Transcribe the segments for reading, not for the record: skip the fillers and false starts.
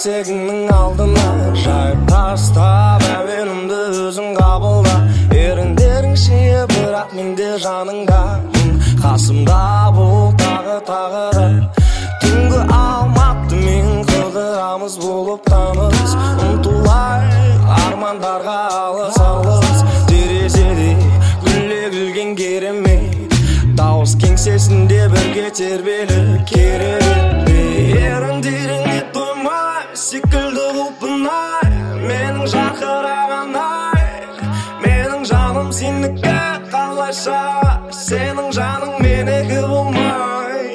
есігіңнің алдына жайып тастап әуенімді өзің қабылда. Еріндеріңше бірақ менде жаныңда, қасымда бұл тағы түнгі алматы мен қылдырамыз болып таныс. Ұмтылайық армандарға алыс терезеде күлген керемет дауыс кеңсесінде бірге тербеліп керемет. Еріндеріңе тоймай секілді құлпынай, менің жарқыраған ай, менің жаным сенікі қалайша, сенің жаның менікі болмай.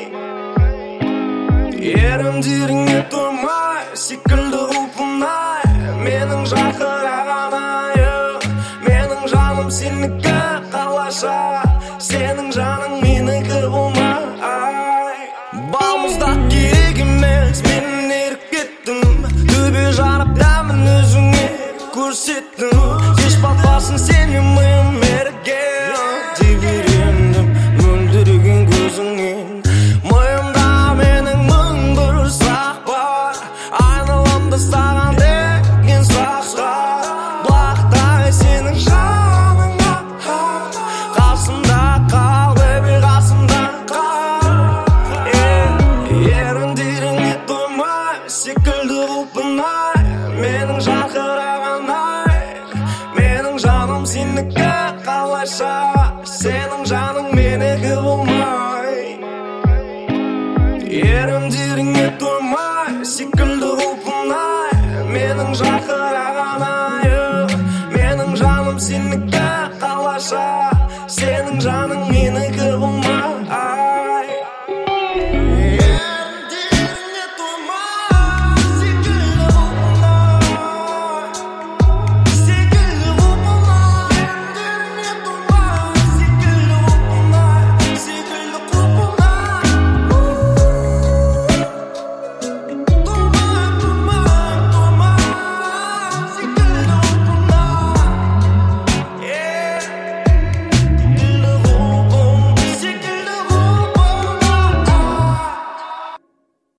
Еріндеріңе тоймай секілді құлпынай, менің жарқыраған ай, менің жаным сенікі қалайша, сенің жаның менікі болмай. Балмызда керек емес, мен еріп кеттім, төбе жарып дәмін өзіңе көрсеттім. Кеш батпасын сені миым ерген деп үйрендім мөлдіреген көзіңнен. Миымда менің мың бір сұрақ бар, айналамда саған деген сұрақтар. Бұлақтай сенің жаныңа қасымда қал, бейбі қасымда қал. Еріндеріңе тоймай секілді құлпынай, менің жарқыраған ай, менің жаным сенікі қалайша, сенің жаның менікі болмай. Еріндеріңе тоймай секілді құлпынай, менің жарқыраған ай, менің жаным сенікі қалайша,